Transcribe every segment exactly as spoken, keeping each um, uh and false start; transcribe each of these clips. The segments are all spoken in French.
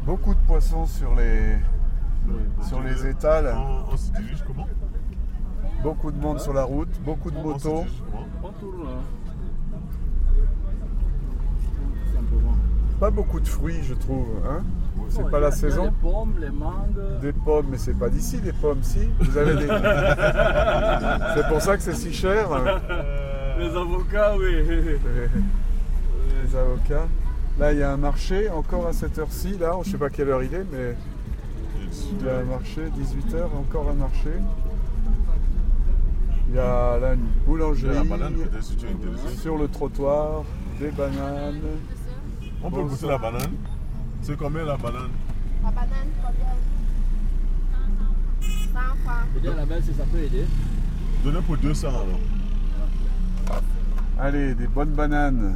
Beaucoup de poissons sur les, sur les étals. On, on se dirige comment? Beaucoup de monde sur la route, beaucoup de On se motos. dirige comment? On tourne là. Simplement. Pas beaucoup de fruits, je trouve. Hein, c'est Bon, pas il y a- la il y a saison. Les pommes, les mangues. Des pommes, mais c'est pas d'ici des pommes, si. Vous avez des... C'est pour ça que c'est si cher. Les avocats, oui. Les avocats. Là, il y a un marché, encore à cette heure-ci. Là, je sais pas quelle heure il est, mais il y a un marché, dix-huit heures, encore un marché. Il y a là une boulangerie. La banane, peut-être si tu es intéressé. Sur le trottoir, des bananes. On peut Bon, goûter ça- la banane. C'est combien la banane? La banane, combien? cent francs. Je dis à la belle si ça peut aider. Donnez pour deux cents alors. Allez, des bonnes bananes.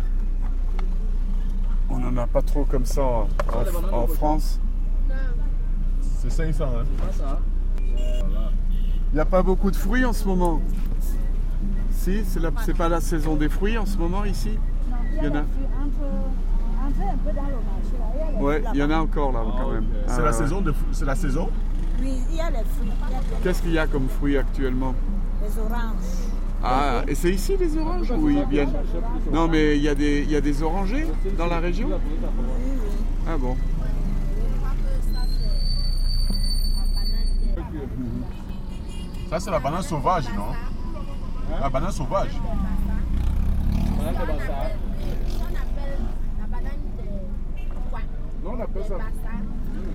On n'en a pas trop comme ça en, les bananes en au France. Non. C'est cinq cents, hein? Pas ça. Voilà. Il n'y a pas beaucoup de fruits en ce moment. Si, c'est la- c'est pas la saison des fruits en ce moment ici. Non, il y a Il y en a. les fruits entre, entre un peu dans le marché là. Il y a les Ouais, fruits il y en a là-bas. encore là quand même. C'est Ah, la saison de fou- c'est la saison? Oui, il y a les fruits. Il y a les- Qu'est-ce qu'il y a comme fruits actuellement? les oranges. Ah, et c'est ici les oranges ou ils viennent? Non, mais il y a des, il y a des orangers dans la région? Oui, oui. Ah bon. Ça, c'est la banane sauvage, non? La banane sauvage. Banane de Bassar. On appelle la banane de coin. Non, on appelle ça. Bassar.